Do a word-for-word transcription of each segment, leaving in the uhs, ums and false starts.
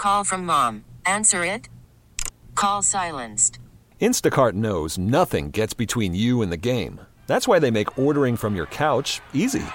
Call from mom. Answer it. Call silenced. Instacart knows nothing gets between you and the game. That's why they make ordering from your couch easy.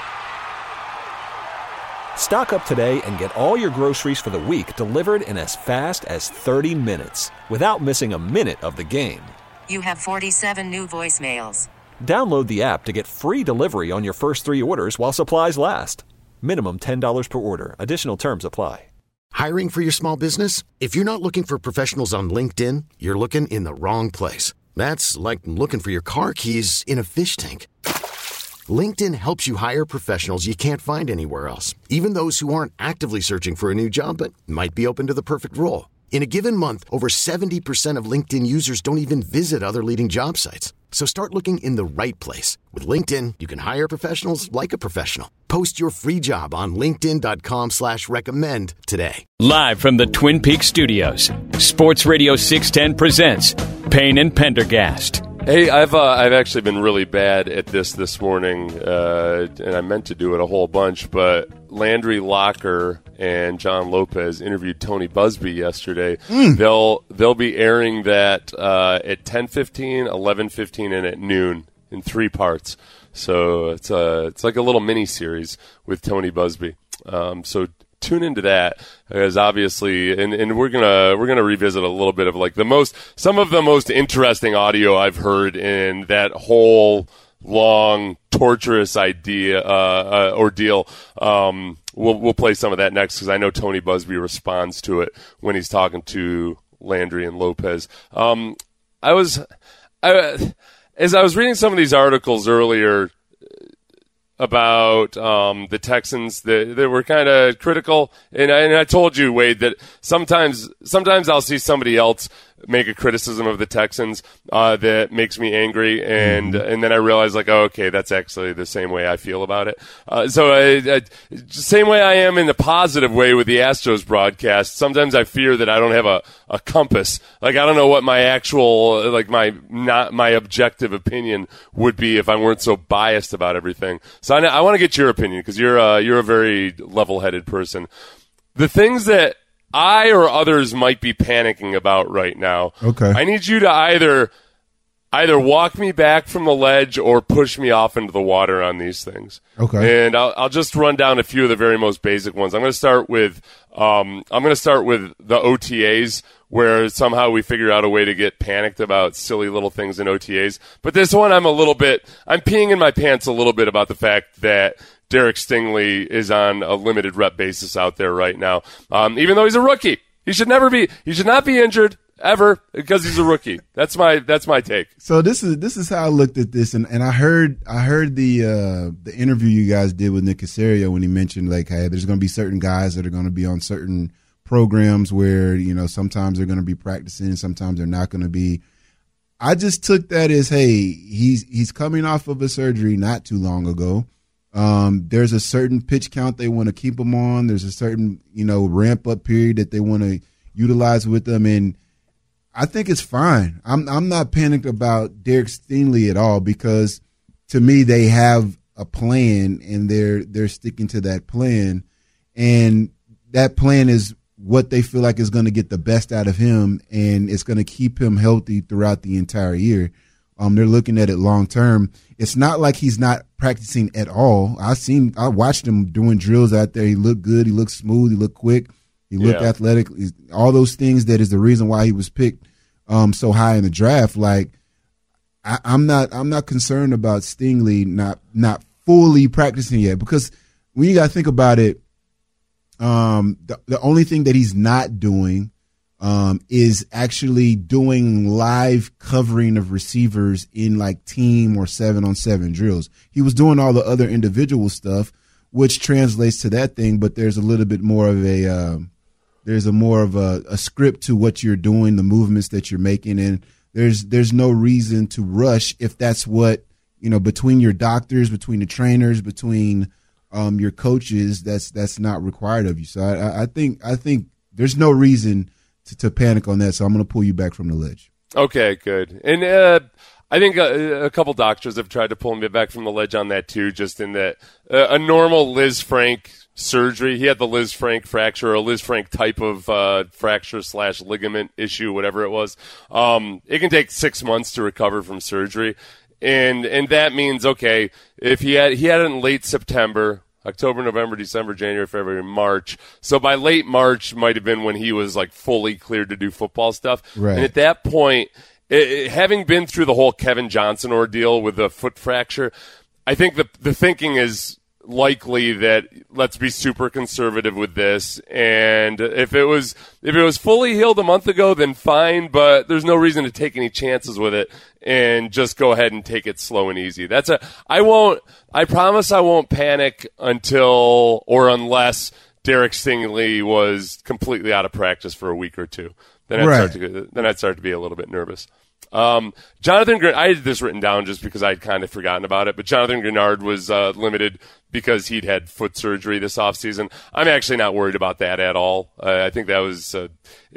Stock up today and get all your groceries for the week delivered in as fast as thirty minutes without missing a minute of the game. You have forty-seven new voicemails. Download the app to get free delivery on your first three orders while supplies last. Minimum ten dollars per order. Additional terms apply. Hiring for your small business? If you're not looking for professionals on LinkedIn, you're looking in the wrong place. That's like looking for your car keys in a fish tank. LinkedIn helps you hire professionals you can't find anywhere else, even those who aren't actively searching for a new job but might be open to the perfect role. In a given month, over seventy percent of LinkedIn users don't even visit other leading job sites. So start looking in the right place. With LinkedIn, you can hire professionals like a professional. Post your free job on linkedin.com slash recommend today. Live from the Twin Peaks studios, Sports Radio six ten presents Payne and Pendergast. Hey, I've uh, I've actually been really bad at this this morning, uh, and I meant to do it a whole bunch, but Landry Locker and John Lopez interviewed Tony Busby yesterday. Mm. They'll they'll be airing that uh, at ten fifteen, eleven fifteen, and at noon in three parts. So it's a it's like a little mini series with Tony Busby. Um, so. Tune into that, because obviously, and, and we're gonna we're gonna revisit a little bit of like the most some of the most interesting audio I've heard in that whole long torturous idea uh, uh, ordeal. Um, we'll we'll play some of that next, because I know Tony Busby responds to it when he's talking to Landry and Lopez. Um, I was I, as I was reading some of these articles earlier about um, the Texans that, that were kind of critical. And I, and I told you, Wade, that sometimes sometimes I'll see somebody else make a criticism of the Texans uh, that makes me angry, and mm-hmm. and then I realize, like, oh, okay, that's actually the same way I feel about it. Uh, so I, I, same way I am in the positive way with the Astros broadcast. Sometimes I fear that I don't have a, a compass. Like, I don't know what my actual, like my not my objective opinion would be if I weren't so biased about everything. So I, I want to get your opinion, because you're uh, you're a very level-headed person. The things that I or others might be panicking about right now. Okay. I need you to either either walk me back from the ledge or push me off into the water on these things. Okay. And I'll, I'll just run down a few of the very most basic ones. I'm going to start with um, I'm going to start with the O T As, where somehow we figure out a way to get panicked about silly little things in O T As. But this one, I'm a little bit I'm peeing in my pants a little bit about the fact that Derek Stingley is on a limited rep basis out there right now. Um, even though he's a rookie, he should never be. He should not be injured ever, because he's a rookie. That's my that's my take. So this is this is how I looked at this, and, and I heard I heard the uh, the interview you guys did with Nick Caserio when he mentioned, like, hey, there's going to be certain guys that are going to be on certain programs where, you know, sometimes they're going to be practicing, sometimes they're not going to be. I just took that as, hey, he's he's coming off of a surgery not too long ago. Um, there's a certain pitch count they want to keep him on. There's a certain, you know, ramp up period that they want to utilize with them. And I think it's fine. I'm, I'm not panicked about Derek Stingley at all, because to me, they have a plan and they're, they're sticking to that plan. And that plan is what they feel like is going to get the best out of him, and it's going to keep him healthy throughout the entire year. Um, they're looking at it long term. It's not like he's not practicing at all. I seen, I watched him doing drills out there. He looked good. He looked smooth. He looked quick. He looked yeah. athletic. All those things that is the reason why he was picked um, so high in the draft. Like, I, I'm not, I'm not concerned about Stingley not not fully practicing yet, because when you got to think about it, um, the the only thing that he's not doing Um, is actually doing live covering of receivers in like team or seven on seven drills. He was doing all the other individual stuff, which translates to that thing, but there's a little bit more of a, uh, there's a more of a, a script to what you're doing, the movements that you're making. And there's, there's no reason to rush if that's what, you know, between your doctors, between the trainers, between, um, your coaches, that's, that's not required of you. So I, I think, I think there's no reason To, to panic on that, so I'm going to pull you back from the ledge. Okay, good. And uh, I think a, a couple doctors have tried to pull me back from the ledge on that too, just in that uh, a normal Liz Frank surgery, he had the Liz Frank fracture, or a Liz Frank type of uh, fracture slash ligament issue, whatever it was. Um, it can take six months to recover from surgery. And and that means, okay, if he had he had it in late September, October, November, December, January, February, March. So by late March might have been when he was like fully cleared to do football stuff. Right. And at that point, it, it, having been through the whole Kevin Johnson ordeal with the foot fracture, I think the the thinking is likely that let's be super conservative with this, and if it was if it was fully healed a month ago, then fine, but there's no reason to take any chances with it, and just go ahead and take it slow and easy. That's a I won't I promise I won't panic until or unless Derek Stingley was completely out of practice for a week or two. Then I'd right. start to then I'd start to be a little bit nervous. Um, Jonathan, Gren- I had this written down just because I'd kind of forgotten about it, but Jonathan Grenard was uh, limited because he'd had foot surgery this offseason. I'm actually not worried about that at all. Uh, I think that was, uh,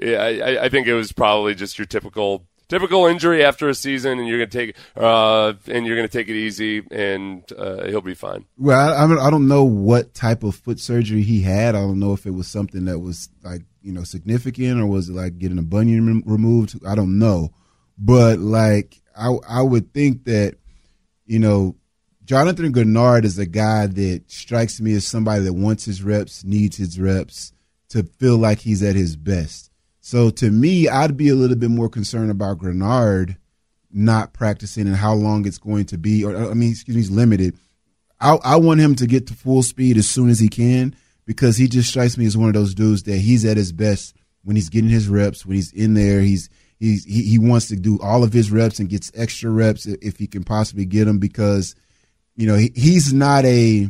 I, I think it was probably just your typical typical injury after a season, and you're gonna take uh, and you're gonna take it easy, and uh, he'll be fine. Well, I, I don't- I don't know what type of foot surgery he had. I don't know if it was something that was like you know significant, or was it like getting a bunion rem- removed. I don't know. But, like, I, I would think that, you know, Jonathan Grenard is a guy that strikes me as somebody that wants his reps, needs his reps to feel like he's at his best. So, to me, I'd be a little bit more concerned about Grenard not practicing and how long it's going to be. Or, I mean, excuse me, he's limited. I, I want him to get to full speed as soon as he can, because he just strikes me as one of those dudes that he's at his best when he's getting his reps, when he's in there, he's – He's, he he wants to do all of his reps and gets extra reps if he can possibly get them, because, you know, he, he's not a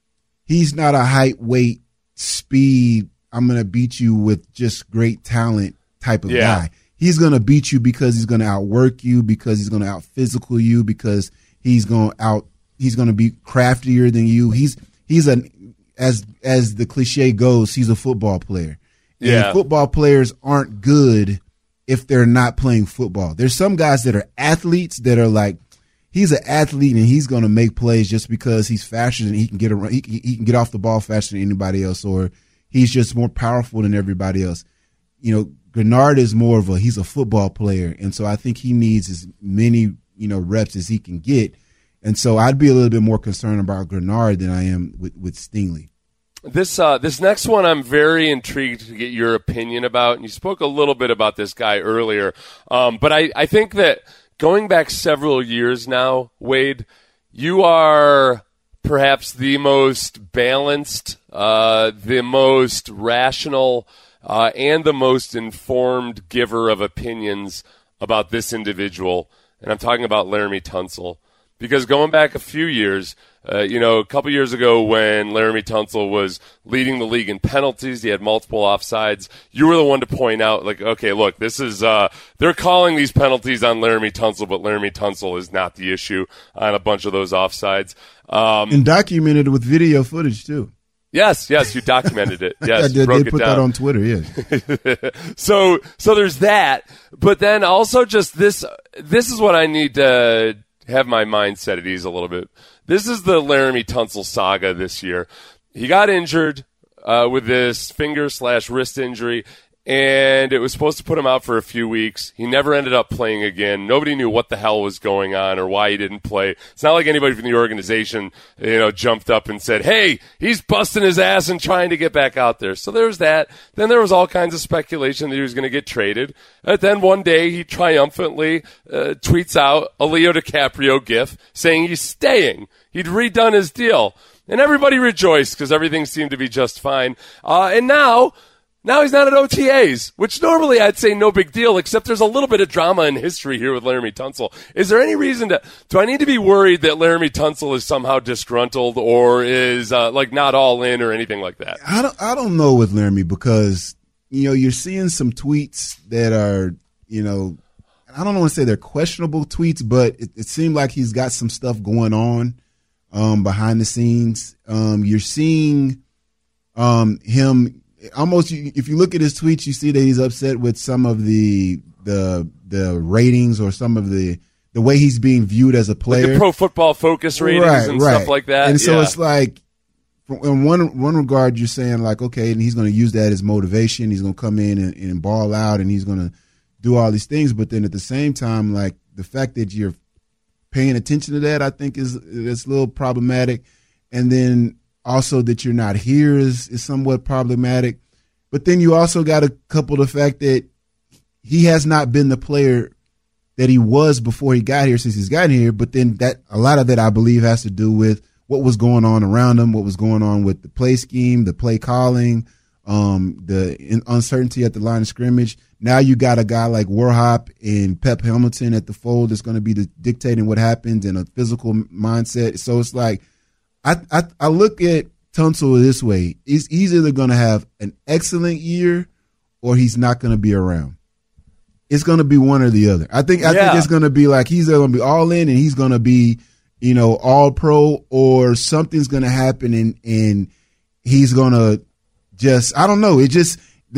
he's not a height, weight, speed, I'm going to beat you with just great talent type of yeah. guy. He's going to beat you because he's going to outwork you, because he's going to out physical you, because he's going out he's going to be craftier than you. He's he's a as as the cliche goes, he's a football player. Yeah. And football players aren't good if they're not playing football. There's some guys that are athletes that are like, he's an athlete and he's going to make plays just because he's faster and he can get around, he, he can get off the ball faster than anybody else, or he's just more powerful than everybody else. You know, Grenard is more of a, he's a football player. And so I think he needs as many, you know, reps as he can get. And so I'd be a little bit more concerned about Grenard than I am with, with Stingley. This uh, this next one I'm very intrigued to get your opinion about, and you spoke a little bit about this guy earlier, um, but I, I think that going back several years now, Wade, you are perhaps the most balanced, uh, the most rational, uh, and the most informed giver of opinions about this individual, and I'm talking about Laremy Tunsil. Because going back a few years, uh, you know, a couple years ago when Laremy Tunsil was leading the league in penalties, he had multiple offsides, you were the one to point out, like, okay, look, this is, uh, they're calling these penalties on Laremy Tunsil, but Laremy Tunsil is not the issue on a bunch of those offsides. Um, and documented with video footage, too. Yes, yes, you documented it. Yes, I did, broke they it put down. that on Twitter, yeah. so, so there's that, but then also just this, this is what I need to have my mind set at ease a little bit. This is the Laremy Tunsil saga this year. He got injured uh, with this finger slash wrist injury, and it was supposed to put him out for a few weeks. He never ended up playing again. Nobody knew what the hell was going on or why he didn't play. It's not like anybody from the organization, you know, jumped up and said, hey, he's busting his ass and trying to get back out there. So there was that. Then there was all kinds of speculation that he was going to get traded. And then one day he triumphantly uh, tweets out a Leo DiCaprio gif saying he's staying. He'd redone his deal. And everybody rejoiced because everything seemed to be just fine. Uh, and now... Now he's not at O T As, which normally I'd say no big deal, except there's a little bit of drama in history here with Laremy Tunsil. Is there any reason to, do I need to be worried that Laremy Tunsil is somehow disgruntled or is uh, like not all in or anything like that? I don't, I don't know with Laremy, because, you know, you're seeing some tweets that are, you know, I don't want to say they're questionable tweets, but it, it seemed like he's got some stuff going on um, behind the scenes. Um, you're seeing um, him... Almost, if you look at his tweets, you see that he's upset with some of the the the ratings or some of the the way he's being viewed as a player. Like the Pro Football Focus ratings right, and right. stuff like that. And so yeah. it's like, in one one regard, you're saying like, okay, and he's going to use that as motivation. He's going to come in and, and ball out, and he's going to do all these things. But then at the same time, like the fact that you're paying attention to that, I think is is a little problematic. And then also that you're not here is is somewhat problematic. But then you also got to couple the fact that he has not been the player that he was before he got here since he's gotten here. But then that a lot of that, I believe, has to do with what was going on around him, what was going on with the play scheme, the play calling, um, the uncertainty at the line of scrimmage. Now you got a guy like Warhop and Pep Hamilton at the fold that's going to be the, dictating what happens in a physical mindset. So it's like I I, I look at Tunsil this way. He's, he's either going to have an excellent year or he's not going to be around. It's going to be one or the other. I think I yeah. think it's going to be like he's going to be all in and he's going to be, you know, all pro, or something's going to happen and, and he's going to just, I don't know. It just,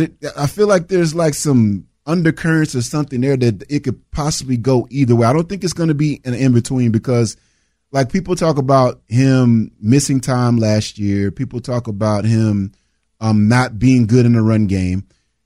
I feel like there's like some undercurrents or something there that it could possibly go either way. I don't think it's going to be an in-between because like people talk about him missing time last year. People talk about him um, not being good in the run game.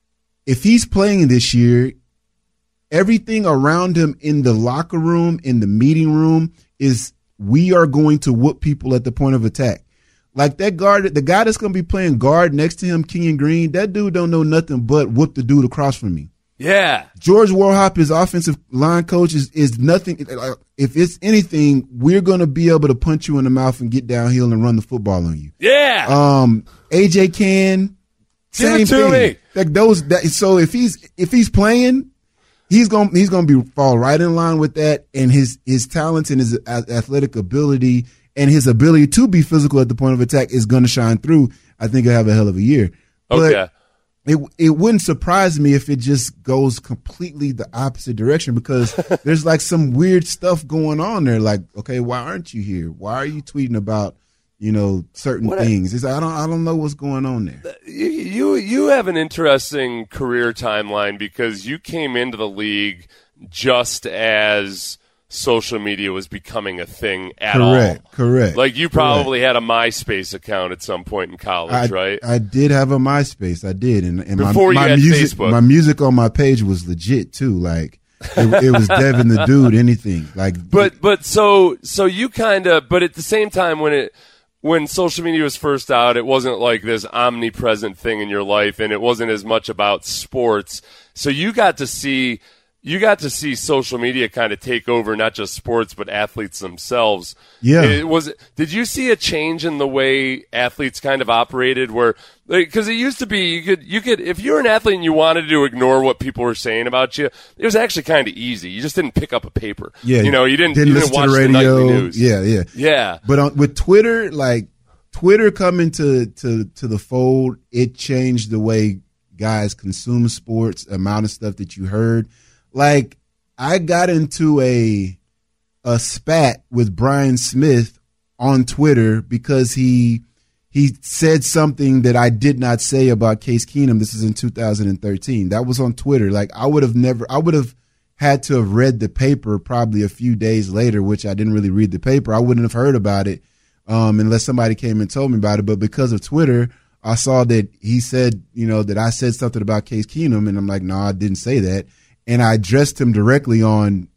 If he's playing this year, everything around him in the locker room, in the meeting room is we are going to whoop people at the point of attack. Like that guard, the guy that's going to be playing guard next to him, Kenyon Green, that dude don't know nothing but whoop the dude across from me. Yeah. George Warhop, his offensive line coach, is, is nothing. If it's anything, we're going to be able to punch you in the mouth and get downhill and run the football on you. Yeah. Um, A J Can, same Give it to thing. me. Like those. That, so if he's if he's playing, he's going he's going to be fall right in line with that, and his his talents and his athletic ability and his ability to be physical at the point of attack is going to shine through. I think he'll have a hell of a year. But okay. It it wouldn't surprise me if it just goes completely the opposite direction because there's like some weird stuff going on there. Like, okay, why aren't you here? Why are you tweeting about, you know, certain what things? It's, I don't I don't know what's going on there. You, you you have an interesting career timeline because you came into the league just as social media was becoming a thing at all. Correct, correct. Like you probably correct. had a MySpace account at some point in college, I, right? I did have a MySpace. I did, and, and before my, you my had music, Facebook, my music on my page was legit too. Like it, it was Devin the Dude, anything. Like, but but so so you kind of, but at the same time when it. When social media was first out, it wasn't like this omnipresent thing in your life, and it wasn't as much about sports. So you got to see, you got to see social media kind of take over not just sports but athletes themselves. Yeah, it was. Did you see a change in the way athletes kind of operated? Where, because like, it used to be, you could, you could, if you were an athlete and you wanted to ignore what people were saying about you, it was actually kind of easy. You just didn't pick up a paper. Yeah, you know, you didn't, didn't you listen didn't watch to the, the radio. nightly news. Yeah, yeah, yeah. But on, with Twitter, like Twitter coming to to to the fold, it changed the way guys consume sports. Amount of stuff that you heard, like I got into a a spat with Brian Smith on Twitter because he he said something that I did not say about Case Keenum. This is in two thousand thirteen. That was on Twitter. Like I would have never, I would have had to have read the paper probably a few days later, which I didn't really read the paper. I wouldn't have heard about it um, unless somebody came and told me about it. But because of Twitter, I saw that he said, you know, that I said something about Case Keenum, and I'm like, no, I didn't say that. And I addressed him directly on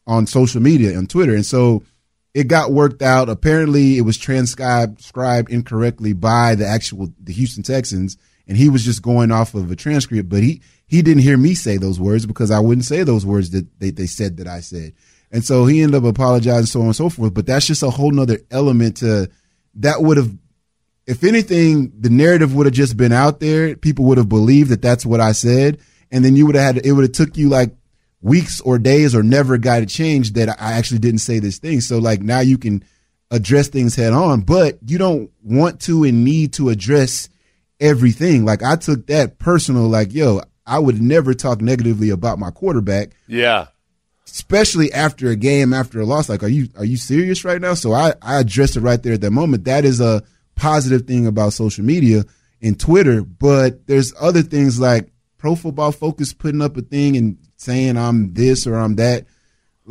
on social media, on Twitter. And so it got worked out. Apparently it was transcribed scribed incorrectly by the actual the Houston Texans, and he was just going off of a transcript, but he he didn't hear me say those words because I wouldn't say those words that they, they said that I said. And so he ended up apologizing, so on and so forth. But that's just a whole nother element to that would have, if anything, the narrative would have just been out there. People would have believed that that's what I said. And then you would have had, it would have took you like weeks or days or never got it changed that I actually didn't say this thing. So like now you can address things head on, but you don't want to and need to address everything. Like I took that personal, like, yo, I would never talk negatively about my quarterback. Yeah. Especially after a game, after a loss. Like, are you, are you serious right now? So I, I addressed it right there at that moment. That is a positive thing about social media and Twitter, but there's other things like Pro Football Focus putting up a thing and saying I'm this or I'm that. Like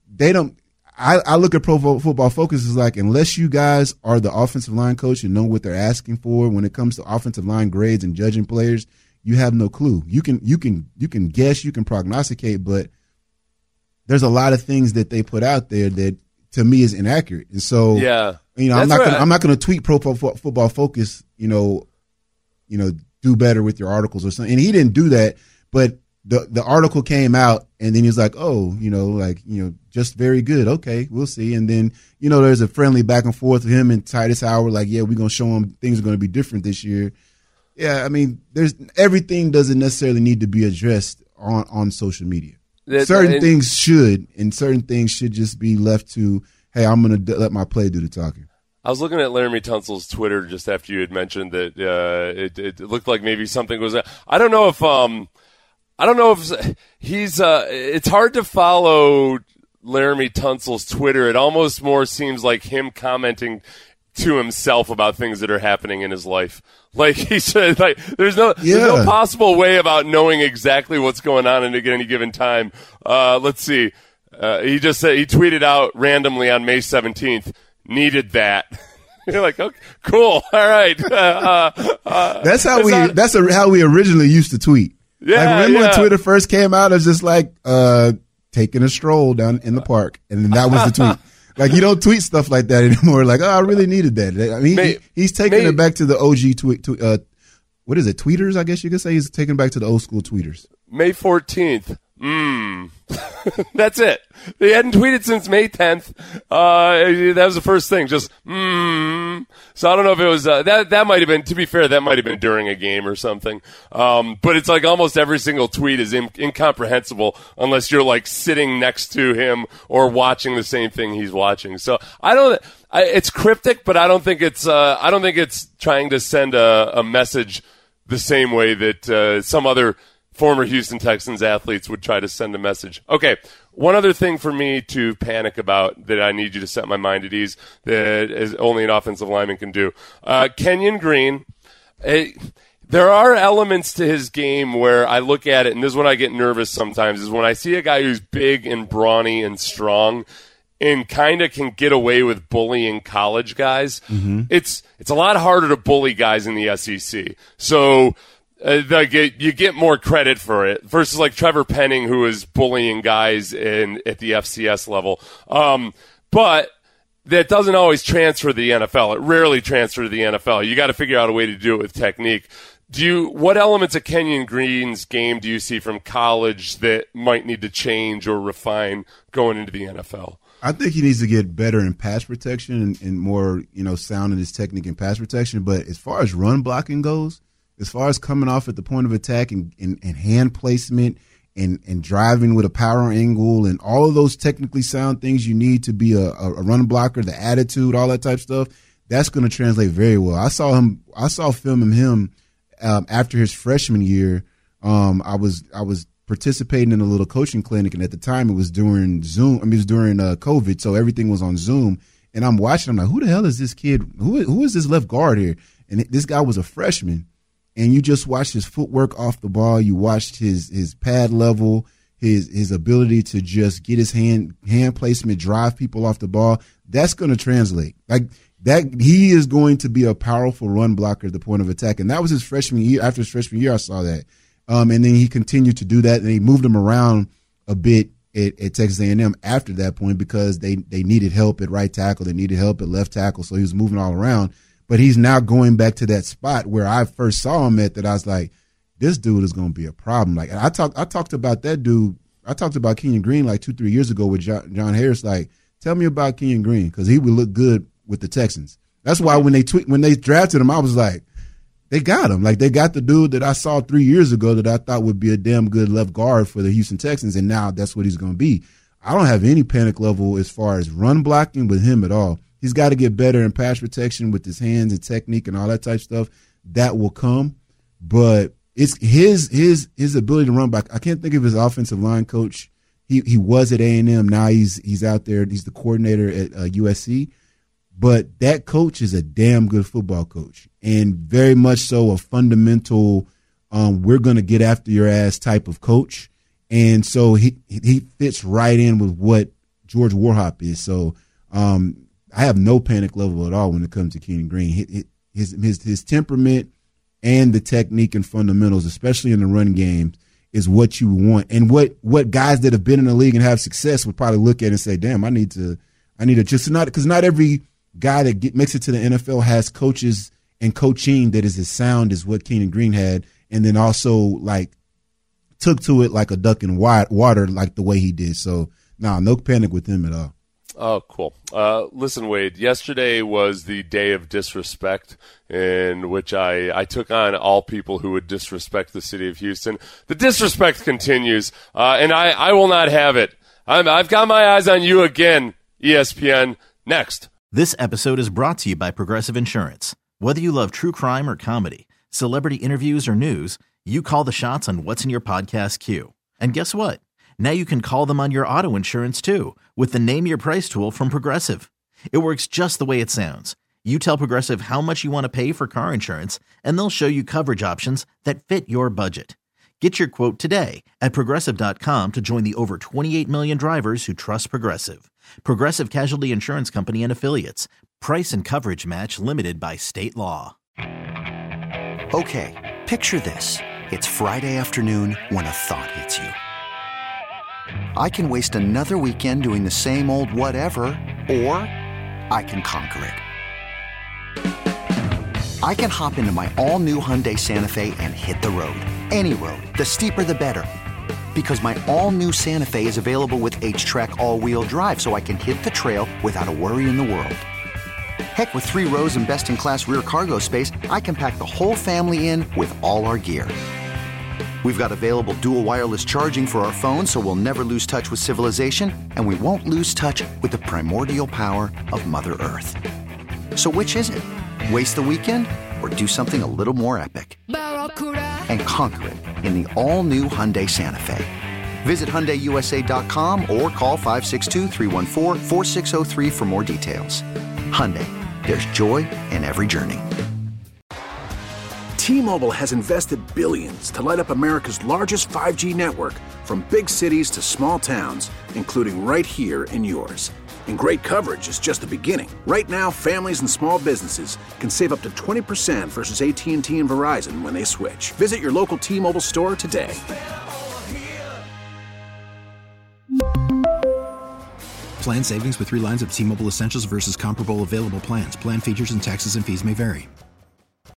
they don't. I, I look at Pro Football Focus as like, unless you guys are the offensive line coach and know what they're asking for when it comes to offensive line grades and judging players, you have no clue. You can you can you can guess, you can prognosticate, but there's a lot of things that they put out there that to me is inaccurate. And so, yeah, you know, I'm not gonna, I'm not going to tweet Pro Football Focus, you know, you know, do better with your articles or something. And he didn't do that, but the the article came out, and then he was like, oh, you know, like, you know, just very good. Okay, we'll see. And then, you know, there's a friendly back and forth with him and Titus Howard, like, yeah, we're going to show him things are going to be different this year. Yeah, I mean, there's everything doesn't necessarily need to be addressed on, on social media. That, certain and, things should, and certain things should just be left to, hey, I'm going to let my play do the talking. I was looking at Laramie Tunsil's Twitter just after you had mentioned that uh, it, it looked like maybe something was – I don't know if um, – I don't know if he's uh, – it's hard to follow Laramie Tunsil's Twitter. It almost more seems like him commenting to himself about things that are happening in his life. Like he said, like there's no yeah. there's no possible way about knowing exactly what's going on at any given time. Uh, let's see. Uh, he just said he tweeted out randomly on May seventeenth, needed that. You're like, okay, cool. All right. Uh, uh, that's how we not, that's a, how we originally used to tweet. Yeah, like remember yeah. when Twitter first came out, it was just like uh, taking a stroll down in the park, and then that was the tweet. Like, you don't tweet stuff like that anymore. Like, oh, I really needed that. I mean, May, he, he's taking May, it back to the O G tweet. Tw- uh, what is it? Tweeters, I guess you could say. He's taking it back to the old school tweeters. May fourteenth. Mmm. That's it. They hadn't tweeted since May tenth. Uh, that was the first thing. Just, mmm. So I don't know if it was, uh, that, that might have been, to be fair, that might have been during a game or something. Um, but it's like almost every single tweet is in, incomprehensible unless you're like sitting next to him or watching the same thing he's watching. So I don't, I, it's cryptic, but I don't think it's, uh, I don't think it's trying to send a, a message the same way that, uh, some other former Houston Texans athletes would try to send a message. Okay, one other thing for me to panic about that I need you to set my mind at ease that is only an offensive lineman can do. Uh, Kenyon Green, a, there are elements to his game where I look at it, and this is when I get nervous sometimes, is when I see a guy who's big and brawny and strong and kind of can get away with bullying college guys. Mm-hmm. It's it's a lot harder to bully guys in the S E C. So Uh, like it, you get more credit for it versus like Trevor Penning, who is bullying guys in at the F C S level. Um, but that doesn't always transfer to the N F L. It rarely transfers to the N F L. You got to figure out a way to do it with technique. Do you? What elements of Kenyon Green's game do you see from college that might need to change or refine going into the N F L? I think he needs to get better in pass protection and, and more, you know, sound in his technique in pass protection. But as far as run blocking goes, as far as coming off at the point of attack and, and, and hand placement and, and driving with a power angle and all of those technically sound things you need to be a, a run blocker, the attitude, all that type of stuff, that's going to translate very well. I saw him. I saw filming him um, after his freshman year. Um, I was I was participating in a little coaching clinic, and at the time it was during Zoom. I mean, it was during uh, COVID, so everything was on Zoom. And I'm watching. I'm like, who the hell is this kid? Who who is this left guard here? And this guy was a freshman. And you just watched his footwork off the ball. You watched his his pad level, his his ability to just get his hand hand placement, drive people off the ball. That's going to translate. Like that, he is going to be a powerful run blocker at the point of attack. And that was his freshman year. After his freshman year, I saw that. Um, and then he continued to do that, and they moved him around a bit at, at Texas A and M after that point because they they needed help at right tackle, they needed help at left tackle, so he was moving all around. But he's now going back to that spot where I first saw him at that I was like, this dude is going to be a problem. Like I talked I talked about that dude. I talked about Kenyon Green like two, three years ago with John, John Harris. Like, tell me about Kenyon Green because he would look good with the Texans. That's why when they tweet, when they drafted him, I was like, they got him. Like they got the dude that I saw three years ago that I thought would be a damn good left guard for the Houston Texans, and now that's what he's going to be. I don't have any panic level as far as run blocking with him at all. He's got to get better in pass protection with his hands and technique and all that type of stuff. That will come. But it's his his his ability to run back. I can't think of his offensive line coach. He he was at A and M. Now he's he's out there. He's the coordinator at uh, U S C. But that coach is a damn good football coach and very much so a fundamental um, we're going to get after your ass type of coach. And so he he fits right in with what George Warhop is. So um, I have no panic level at all when it comes to Keenan Green. His his his, his temperament and the technique and fundamentals, especially in the run game, is what you want, and what what guys that have been in the league and have success would probably look at and say, "Damn, I need to, I need to just not," because not every guy that get, makes it to the N F L has coaches and coaching that is as sound as what Keenan Green had, and then also like took to it like a duck in water, like the way he did. So, nah, no panic with him at all. Oh, cool. Uh, listen, Wade, yesterday was the day of disrespect in which I, I took on all people who would disrespect the city of Houston. The disrespect continues, uh, and I, I will not have it. I'm, I've got my eyes on you again, E S P N. Next. This episode is brought to you by Progressive Insurance. Whether you love true crime or comedy, celebrity interviews or news, you call the shots on what's in your podcast queue. And guess what? Now you can call them on your auto insurance too with the Name Your Price tool from Progressive. It works just the way it sounds. You tell Progressive how much you want to pay for car insurance, and they'll show you coverage options that fit your budget. Get your quote today at Progressive dot com to join the over twenty-eight million drivers who trust Progressive. Progressive Casualty Insurance Company and Affiliates. Price and coverage match limited by state law. Okay, picture this. It's Friday afternoon when a thought hits you. I can waste another weekend doing the same old whatever, or I can conquer it. I can hop into my all-new Hyundai Santa Fe and hit the road. Any road. The steeper, the better. Because my all-new Santa Fe is available with H-Track all-wheel drive, so I can hit the trail without a worry in the world. Heck, with three rows and best-in-class rear cargo space, I can pack the whole family in with all our gear. We've got available dual wireless charging for our phones, so we'll never lose touch with civilization, and we won't lose touch with the primordial power of Mother Earth. So which is it? Waste the weekend or do something a little more epic? And conquer it in the all-new Hyundai Santa Fe. Visit Hyundai U S A dot com or call five six two, three one four, four six zero three for more details. Hyundai, there's joy in every journey. T-Mobile has invested billions to light up America's largest five G network, from big cities to small towns, including right here in yours. And great coverage is just the beginning. Right now, families and small businesses can save up to twenty percent versus A T and T and Verizon when they switch. Visit your local T-Mobile store today. Plan savings with three lines of T-Mobile Essentials versus comparable available plans. Plan features and taxes and fees may vary.